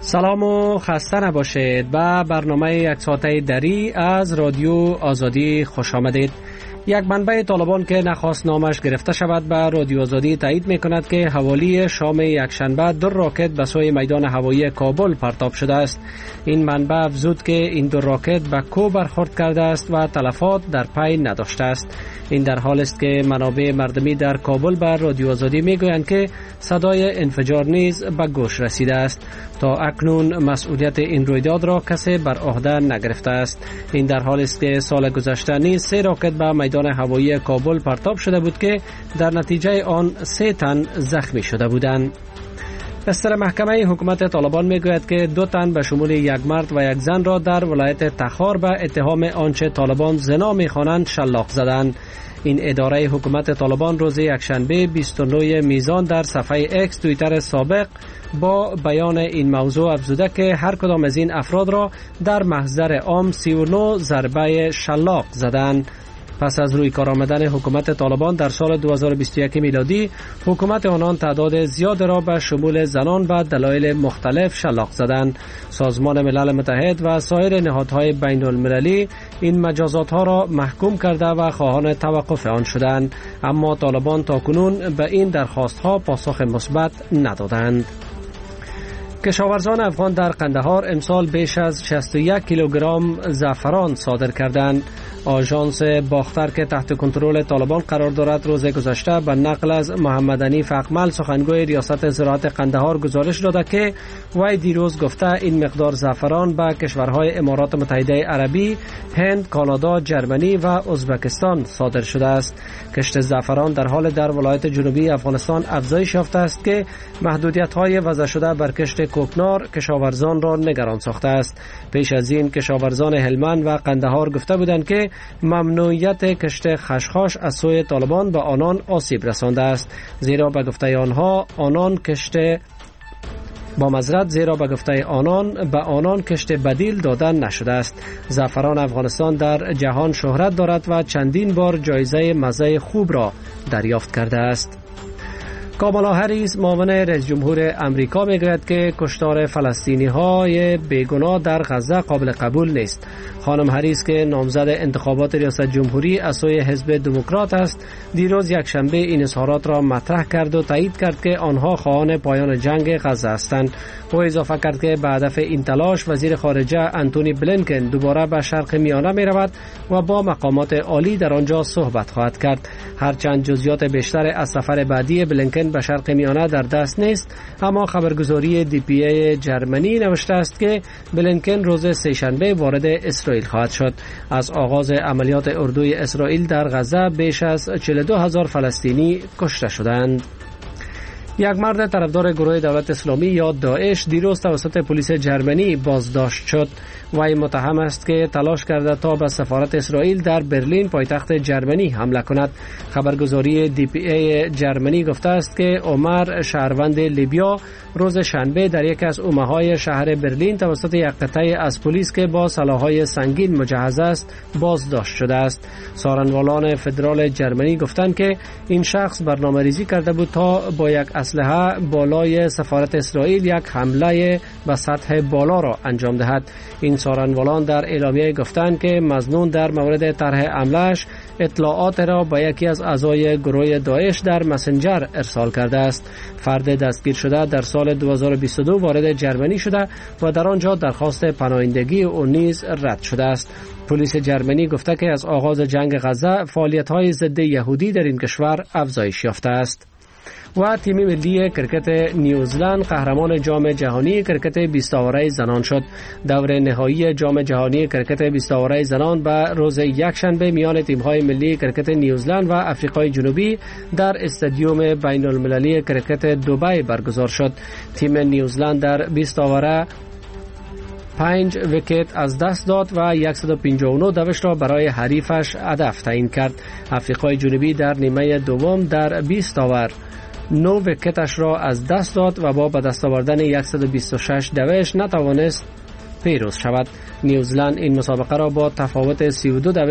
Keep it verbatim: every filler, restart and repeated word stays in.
سلام و خسته نباشید. به برنامه یک ساعته دری از رادیو آزادی خوش آمدید. یک منبع طالبان که نخواست نامش گرفته شود به رادیو آزادی تایید می کند که حوالی شام یکشنبه دو راکت به سوی میدان هوایی کابل پرتاب شده است. این منبع افزود که این دو راکت به کو برخورد کرده است و تلفات در پی نداشته است. این در حال است که منابع مردمی در کابل به رادیو آزادی می گویند که صدای انفجار نیز به گوش رسیده است. تا اکنون مسئولیت این رویداد را کسی بر عهده نگرفته است. این در حال است که سال گذشته نیز سه راکت به میدان هوایی کابل پرتاب شده بود که در نتیجه آن سه تن زخمی شده بودند. بستر محکمه حکومت طالبان میگوید که دو تن به شمول یک مرد و یک زن را در ولایت تخار به اتهام آنچه طالبان زنا می‌خوانند شلاق زدند. این اداره حکومت طالبان روز یکشنبه بیست و نه میزان در صفحه اکس توییتر سابق با بیان این موضوع افزوده که هر کدام از این افراد را در محضر عام سی و نه ضربه شلاق زدند. پس از روی کار آمدن حکومت طالبان در سال دو هزار و بیست و یک میلادی، حکومت آنان تعداد زیاد را به شمول زنان به دلایل مختلف شلاق زدند. سازمان ملل متحد و سایر نهادهای بین المللی این مجازات ها را محکوم کرده و خواهان توقف آن شدند، اما طالبان تاکنون به این درخواست ها پاسخ مثبت ندادند. کشاورزان افغان در قندهار امسال بیش از شصت و یک کیلوگرم زعفران صادر کردند. آژانس باختر که تحت کنترل طالبان قرار دارد روز گذشته به نقل از محمد حنیف اقمل سخنگوی ریاست زراعت قندهار گزارش داده که وی دیروز گفته این مقدار زعفران به کشورهای امارات متحده عربی، هند، کانادا، جرمنی و ازبکستان صادر شده است. کشت زعفران در حال در ولایت جنوبی افغانستان افزایش یافته است که محدودیت‌های وضع شده بر کشت کوکنار کشاورزان را نگران ساخته است. پیش از این کشاورزان هلمند و قندهار گفته بودند که ممنوعیت کشت خشخاش از سوی طالبان به آنان آسیب رسانده است، زیرا به گفته آنها آنان کشت با معذرت زیرا به گفته آنان به آنان کشت بدیل دادن نشده است. زعفران افغانستان در جهان شهرت دارد و چندین بار جایزه مزه خوب را دریافت کرده است. کامالا هریس معاون رئیس جمهور امریکا میگوید که کشتار فلسطینی های بیگناه در غزه قابل قبول نیست. خانم هریس که نامزد انتخابات ریاست جمهوری از سوی حزب دموکرات است، دیروز یک شنبه این اظهارات را مطرح کرد و تایید کرد که آنها خواهان پایان جنگ غزه هستند. او اضافه کرد که به هدف این تلاش وزیر خارجه انتونی بلینکن دوباره به شرق میانه می رود و با مقامات عالی در آنجا صحبت خواهد کرد. هرچند جزئیات بیشتر از سفر بعدی بلینکن به شرق میانه در دست نیست، اما خبرگزاری دی پی ای جرمنی نوشته است که بلینکن روز سه‌شنبه وارد اسرائیل خواهد شد. از آغاز عملیات اردوی اسرائیل در غزه بیش از چهل و دو هزار فلسطینی کشته شدند. یک مرد طرفدار گروه دولت اسلامی یا داعش دیروز توسط پلیس جرمنی بازداشت شد. وی متهم است که تلاش کرده تا به سفارت اسرائیل در برلین پایتخت جرمنی حمله کند. خبرگزاری دی پی ای جرمنی گفته است که عمر شهروند لیبیا روز شنبه در یک از اومه‌های شهر برلین توسط یک قطعه از پلیس که با سلاح‌های سنگین مجهز است بازداشت شده است. سارنوالان فدرال جرمنی گفتند که این شخص برنامه‌ریزی کرده بود تا با یک اسلحه بالای سفارت اسرائیل یک حمله به سطح بالا را انجام دهد. این سارنوالان در اعلامیه گفتند که مظنون در مورد طرح حمله‌اش اطلاعات را به یکی از اعضای گروه داعش در مسنجر ارسال کرده است. فرد دستگیر شده در سال دو هزار و بیست و دو وارد جرمنی شده و در آنجا درخواست پناهندگی او نیز رد شده است. پلیس جرمنی گفته که از آغاز جنگ غزه فعالیت‌های ضد یهودی در این کشور افزایش یافته است. و تیم ملی کرکت نیوزلند قهرمان جام جهانی کرکت بیست آوره زنان شد. دور نهایی جام جهانی کرکت بیست آوره زنان به روز یکشنبه میان تیم‌های ملی کرکت نیوزلند و آفریقای جنوبی در استادیوم بین المللی کرکت دبی برگزار شد. تیم نیوزلند در بیست آوره پنج ویکت از دست داد و صد و پنجاه و نه دوش را برای حریفش هدف تعیین کرد. آفریقای جنوبی در نیمه دوم در بیست آور نو ویکتش را از دست داد و با به دست آوردن صد و بیست و شش دوش نتوانست پیروز شود. نیوزلند این مسابقه را با تفاوت سی و دو دوش